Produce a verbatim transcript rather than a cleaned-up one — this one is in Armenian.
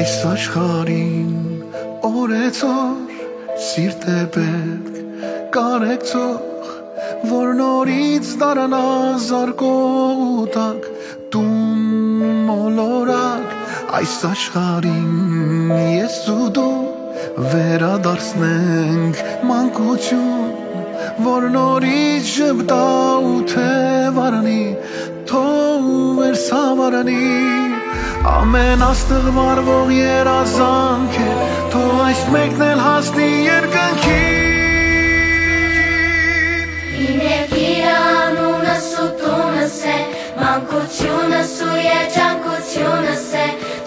այս աշխարհին օրեցօր սիրտ է պետք կարեկցող, որ նորից դարանա զարկող ու տաք տուն մոլորակ, այս աշխարհին ես ու դու վերադարձնենք մանկություն, որ նորից ժպտա ու թևարանի, թող վերսավարանի, ամեն աստղ վառվող երազանք է, թող այս մեկն էլ հասնի երկնքին։ Ինեք իր անունս ու տունս է, մանկությունս ու երջանկությունս է,